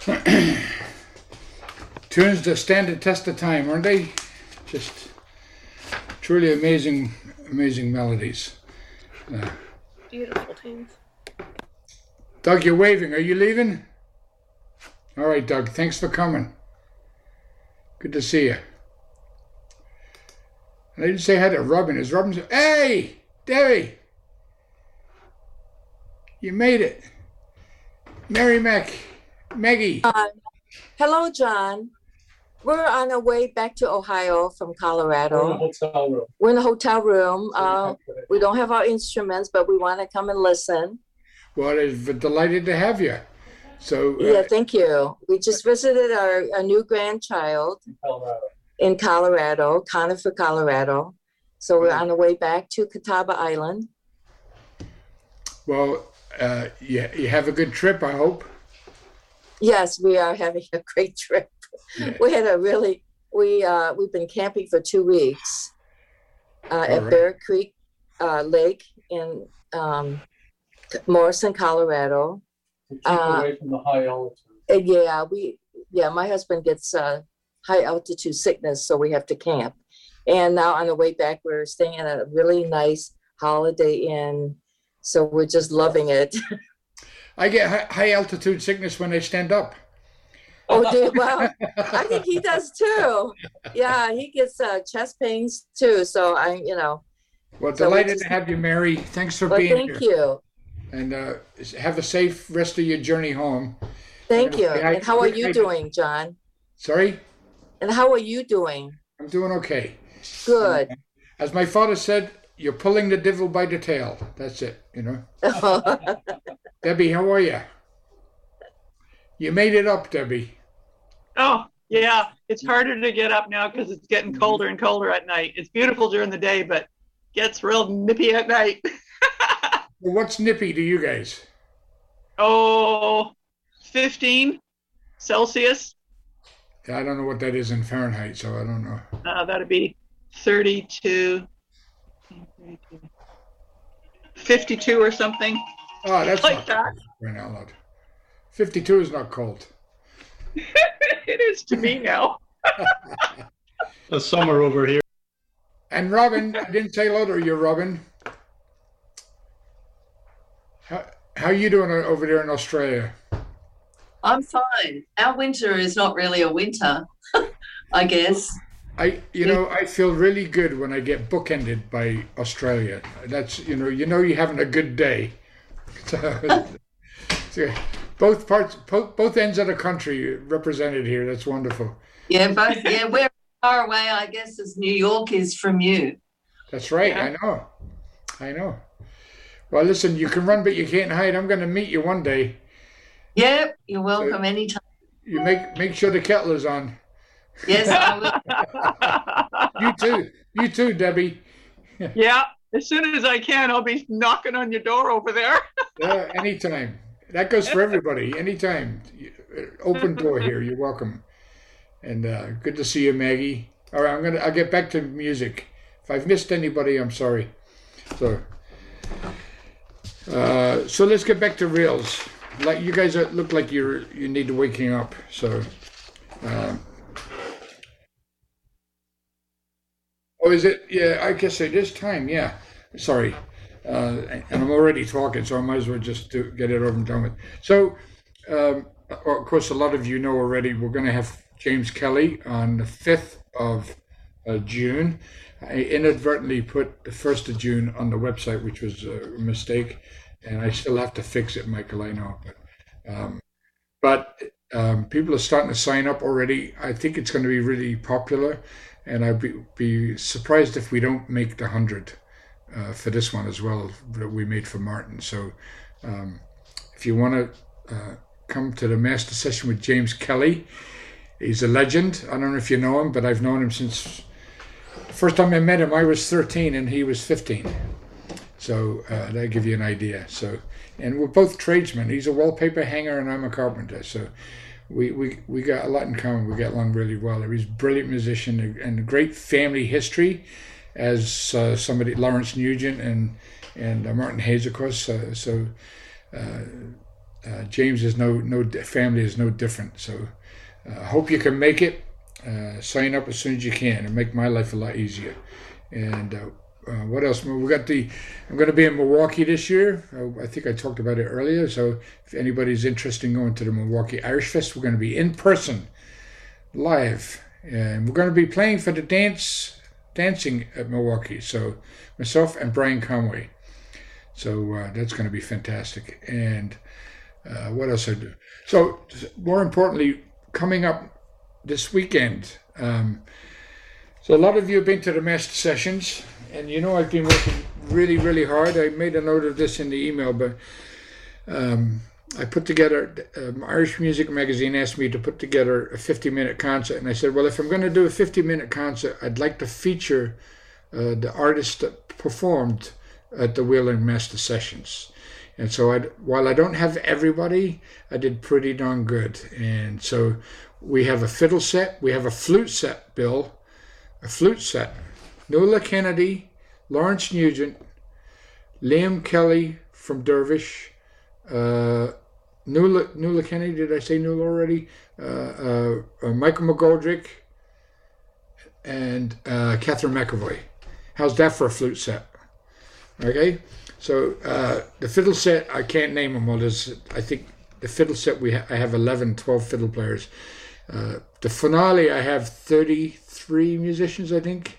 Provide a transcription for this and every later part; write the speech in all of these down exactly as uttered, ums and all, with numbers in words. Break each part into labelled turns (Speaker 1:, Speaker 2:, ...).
Speaker 1: Tunes that stand the test of time, aren't they? Just truly amazing, amazing melodies. Uh,
Speaker 2: Beautiful tunes.
Speaker 1: Doug, you're waving. Are you leaving? All right, Doug. Thanks for coming. Good to see you. I didn't say hi to Robin. Is Robin? Hey, Debbie, you made it. Mary Mac, Maggie.
Speaker 3: Uh, hello, John. We're on our way back to Ohio from Colorado.
Speaker 4: We're in a hotel room.
Speaker 3: We're in a hotel room. Uh, we don't have our instruments, but we want to come and listen.
Speaker 1: Well, we're delighted to have you. So uh,
Speaker 3: yeah, thank you. We just visited our, our new grandchild
Speaker 4: in Colorado.
Speaker 3: in Colorado, Conifer, Colorado. So we're on the way back to Catawba Island.
Speaker 1: Well, uh, yeah, you have a good trip, I hope.
Speaker 3: Yes, we are having a great trip. Yeah. We had a really we uh, we've been camping for two weeks uh, at right. Bear Creek uh, Lake in um, Morrison, Colorado.
Speaker 4: Keep uh, away from the high altitude.
Speaker 3: Yeah, we yeah. My husband gets uh, high altitude sickness, so we have to camp. And now on the way back, we're staying at a really nice Holiday Inn, so we're just loving it.
Speaker 1: I get high altitude sickness when I stand up.
Speaker 3: Oh, dude, well, I think he does too. Yeah, he gets uh, chest pains too. So I, you know.
Speaker 1: Well, so delighted we just, to have you, Mary. Thanks for
Speaker 3: well,
Speaker 1: being
Speaker 3: thank
Speaker 1: here.
Speaker 3: Thank you.
Speaker 1: And uh, have a safe rest of your journey home.
Speaker 3: Thank you. And how are you doing, John?
Speaker 1: Sorry?
Speaker 3: And how are you doing?
Speaker 1: I'm doing okay.
Speaker 3: Good.
Speaker 1: Uh, as my father said, you're pulling the devil by the tail. That's it, you know. Debbie, how are you? You made it up, Debbie.
Speaker 5: Oh, yeah. It's harder to get up now because it's getting colder and colder at night. It's beautiful during the day, but gets real nippy at night.
Speaker 1: Well, what's nippy to you guys?
Speaker 5: Oh, fifteen Celsius.
Speaker 1: I don't know what that is in Fahrenheit, so I don't know.
Speaker 5: Uh, that'd be thirty-two, fifty-two or something.
Speaker 1: Oh, that's
Speaker 5: like
Speaker 1: not
Speaker 5: that.
Speaker 1: Cold, right now, loud. fifty-two is not cold.
Speaker 5: It is to me now.
Speaker 4: The summer over here.
Speaker 1: And Robin, I didn't say hello to you, Robin. How how are you doing over there in Australia?
Speaker 6: I'm fine. Our winter is not really a winter, I guess.
Speaker 1: I you know I feel really good when I get bookended by Australia. That's you know you know you're having a good day. So, so both parts, both, both ends of the country represented here. That's wonderful.
Speaker 6: Yeah, both. Yeah, we're far away, I guess, as New York is from you.
Speaker 1: That's right. Yeah. I know. I know. Well, listen, you can run, but you can't hide. I'm going to meet you one day.
Speaker 6: Yep, you're welcome
Speaker 1: so
Speaker 6: anytime.
Speaker 1: You make make sure the kettle is on.
Speaker 6: Yes, I
Speaker 1: will. You too. You too, Debbie.
Speaker 5: Yeah, as soon as I can, I'll be knocking on your door over there.
Speaker 1: Yeah, anytime. That goes for everybody. Anytime. Open door here. You're welcome. And uh, good to see you, Maggie. All right, I'm gonna. I'll get back to music. If I've missed anybody, I'm sorry. So, uh, so let's get back to reels. Like you guys are, look like you're you need waking up. So, uh, oh, is it? Yeah, I guess it is time. Yeah, sorry. Uh, and I'm already talking, so I might as well just do, get it over and done with. So, um, of course, a lot of you know already. We're going to have James Kelly on the fifth of uh, June. I inadvertently put the first of June on the website, which was a mistake, and I still have to fix it, Michael. I know, but um, but um, people are starting to sign up already. I think it's going to be really popular, and I'd be, be surprised if we don't make the hundred uh, for this one as well that we made for Martin. So, um, if you want to uh, come to the master session with James Kelly, he's a legend. I don't know if you know him, but I've known him since. First time I met him, I was thirteen and he was fifteen. So uh, that'll give you an idea. So, and we're both tradesmen. He's a wallpaper hanger and I'm a carpenter. So we, we, we got a lot in common. We get along really well. He's a brilliant musician and a great family history, as uh, somebody, Lawrence Nugent and, and uh, Martin Hayes, of course. Uh, so uh, uh, James is no no family is no different. So I uh, hope you can make it. Uh, sign up as soon as you can and make my life a lot easier. And uh, uh, what else? We got the. I'm going to be in Milwaukee this year. Uh, I think I talked about it earlier. So if anybody's interested in going to the Milwaukee Irish Fest, we're going to be in person, live, and we're going to be playing for the dance dancing at Milwaukee. So myself and Brian Conway. So uh, that's going to be fantastic. And uh, what else I do? So more importantly, coming up this weekend. Um, so a lot of you have been to the master sessions, and you know I've been working really, really hard. I made a note of this in the email, but um, I put together, um, Irish Music Magazine asked me to put together a fifty-minute concert, and I said, well, if I'm going to do a fifty-minute concert, I'd like to feature uh, the artists that performed at the Wheeling Master Sessions. And so I, while I don't have everybody, I did pretty darn good. And so we have a fiddle set, we have a flute set, Bill, a flute set. Nuala Kennedy, Lawrence Nugent, Liam Kelly from Dervish, uh, Nuala, Nuala Kennedy, did I say Nuala already? Uh, uh, uh, Michael McGoldrick, and uh, Catherine McAvoy. How's that for a flute set? Okay, so uh, the fiddle set, I can't name them all. There's, I think the fiddle set, we ha- I have eleven, twelve fiddle players. Uh, the finale, I have thirty-three musicians, I think.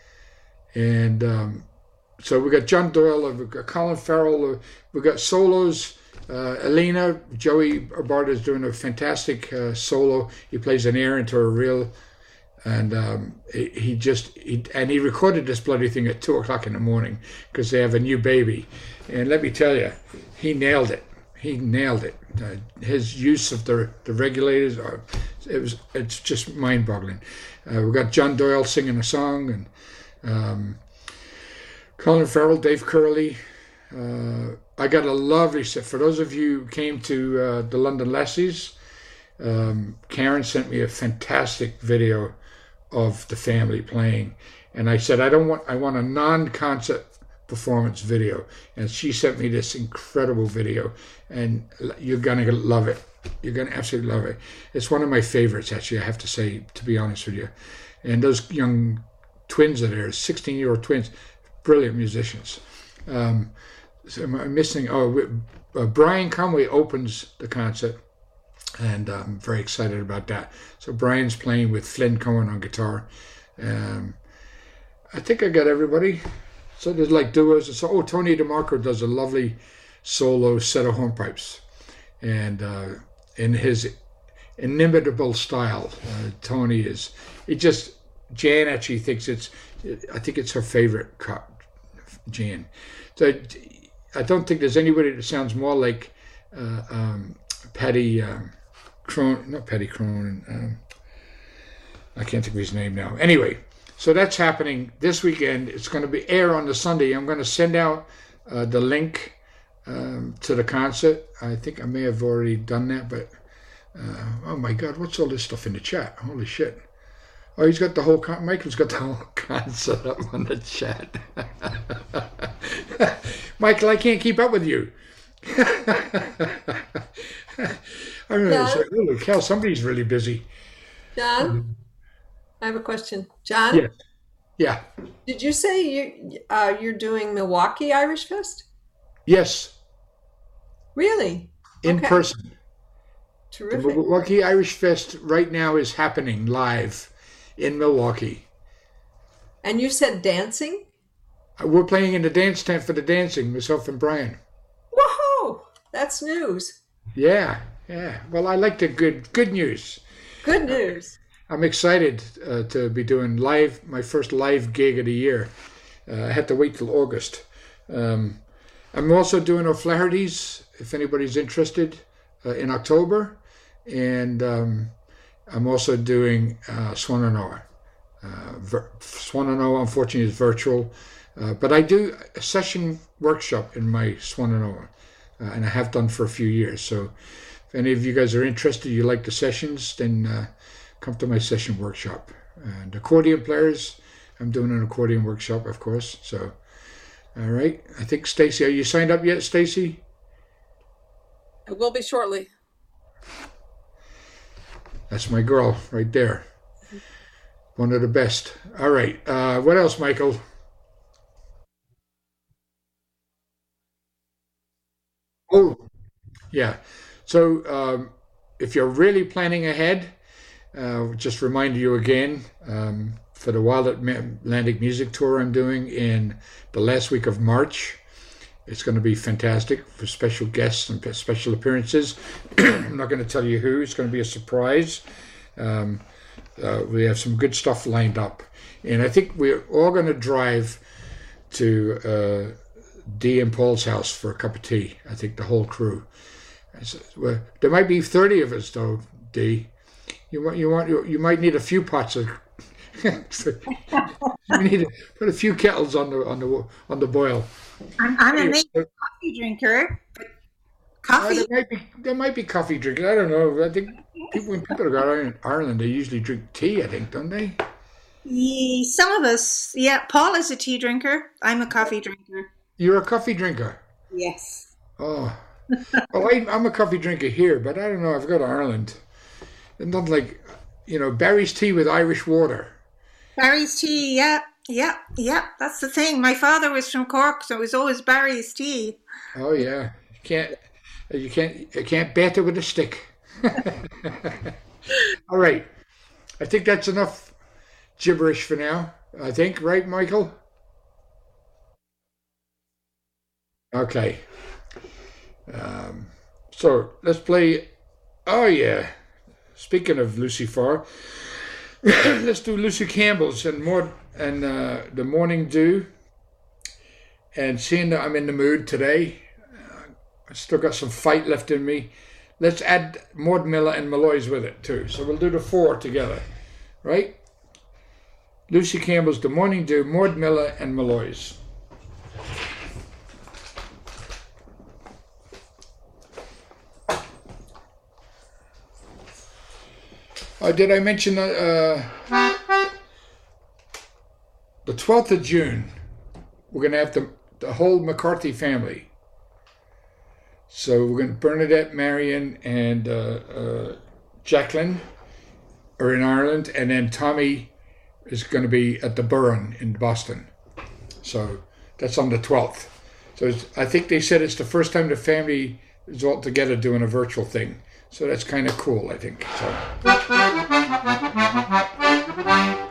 Speaker 1: And um, so we got John Doyle, we've got Colin Farrell, we've got solos. Uh, Elena, Joey Barta is doing a fantastic uh, solo. He plays an air into a reel. And um, he, he just, he, and he recorded this bloody thing at two o'clock in the morning because they have a new baby. And let me tell you, he nailed it. He nailed it. Uh, his use of the the regulators, are, it was, it's just mind-boggling. Uh, we've got John Doyle singing a song, and um, Colin Farrell, Dave Curley. Uh, I got a lovely set. For those of you who came to uh, the London Lassies, um, Karen sent me a fantastic video of the family playing, and I said I don't want I want a non-concert performance video, and she sent me this incredible video, and you're gonna love it. You're gonna absolutely love it. It's one of my favorites, actually, I have to say, to be honest with you. And those young twins are there, sixteen year old twins, brilliant musicians. Um, so I'm missing oh uh, Brian Conway opens the concert, and I'm very excited about that. So Brian's playing with Flynn Cohen on guitar. Um, I think I got everybody. So there's like duos. So, oh, Tony DeMarco does a lovely solo set of hornpipes. And uh, in his inimitable style, uh, Tony is, it just, Jan actually thinks it's, I think it's her favorite cut, Jan. So I don't think there's anybody that sounds more like uh, um, Paddy um, Cronin, not Paddy Cronin, um, I can't think of his name now. Anyway, so that's happening this weekend. It's going to be air on the Sunday. I'm going to send out uh, the link um, to the concert. I think I may have already done that, but uh, oh my God, what's all this stuff in the chat? Holy shit. Oh, he's got the whole, con- Michael's got the whole concert up on the chat. Michael, I can't keep up with you. I remember, it's like, oh, cow, somebody's really busy.
Speaker 2: John, I have a question. John?
Speaker 1: Yeah. Yeah.
Speaker 2: Did you say you, uh, you're doing Milwaukee Irish Fest?
Speaker 1: Yes.
Speaker 2: Really?
Speaker 1: In
Speaker 2: Okay.
Speaker 1: person.
Speaker 2: Terrific.
Speaker 1: The Milwaukee Irish Fest right now is happening live in Milwaukee.
Speaker 2: And you said dancing?
Speaker 1: We're playing in the dance tent for the dancing, myself and Brian.
Speaker 2: Whoa! That's news.
Speaker 1: Yeah, yeah. Well, I like the good good news.
Speaker 2: Good news.
Speaker 1: I'm excited uh, to be doing live, my first live gig of the year. Uh, I had to wait till August. Um, I'm also doing O'Flaherty's, if anybody's interested, uh, in October. And um, I'm also doing uh, Swananoa. Uh, vir- Swananoa, unfortunately, is virtual. Uh, but I do a session workshop in my Swananoa, uh, and I have done for a few years. So if any of you guys are interested, you like the sessions, then uh, come to my session workshop. And accordion players, I'm doing an accordion workshop, of course. So, all right. I think, Stacy, are you signed up yet, Stacy?
Speaker 2: It will be shortly.
Speaker 1: That's my girl right there. One of the best. All right. Uh, what else, Michael? Oh, yeah. So um, if you're really planning ahead, uh, just remind you again um, for the Wild Atlantic Music Tour I'm doing in the last week of March. It's going to be fantastic for special guests and special appearances. I'm not going to tell you who. It's going to be a surprise. Um, uh, we have some good stuff lined up. And I think we're all going to drive to uh, Dee and Paul's house for a cup of tea. I think the whole crew. Said, well, there might be thirty of us, though, Dee. You want, you want, you, you might need a few pots of. You need to put a few kettles on the on the on the boil.
Speaker 7: I'm, I'm a major coffee drinker. But coffee.
Speaker 1: Uh, there might be there might be coffee drinkers. I don't know. I think people when people go to Ireland, they usually drink tea. I think, don't they?
Speaker 7: Ye- Some of us, yeah. Paul is a tea drinker. I'm a coffee drinker.
Speaker 1: You're a coffee drinker.
Speaker 7: Yes.
Speaker 1: Oh, well, I, I'm a coffee drinker here, but I don't know. I've got to Ireland. It's not like, you know, Barry's tea with Irish water.
Speaker 7: Barry's tea, yeah, yeah, yeah. That's the thing. My father was from Cork, so it was always Barry's tea.
Speaker 1: Oh yeah, you can't, you can't, you can't batter with a stick. All right, I think that's enough gibberish for now. I think, right, Michael? Okay. Um, so let's play. Oh yeah. Speaking of Lucy Farr, let's do Lucy Campbell's and more and uh, the Morning Dew. And seeing that I'm in the mood today, uh, I still got some fight left in me. Let's add Maud Miller and Malloy's with it too. So we'll do the four together, right? Lucy Campbell's The Morning Dew, Maud Miller and Malloy's. Uh, did I mention uh, the twelfth of June, we're going to have the, the whole McCarthy family. So we're going to Bernadette, Marion, and uh, uh, Jacqueline are in Ireland, and then Tommy is going to be at the Burren in Boston. So that's on the twelfth. So it's, I think they said it's the first time the family is all together doing a virtual thing. So that's kind of cool, I think. So.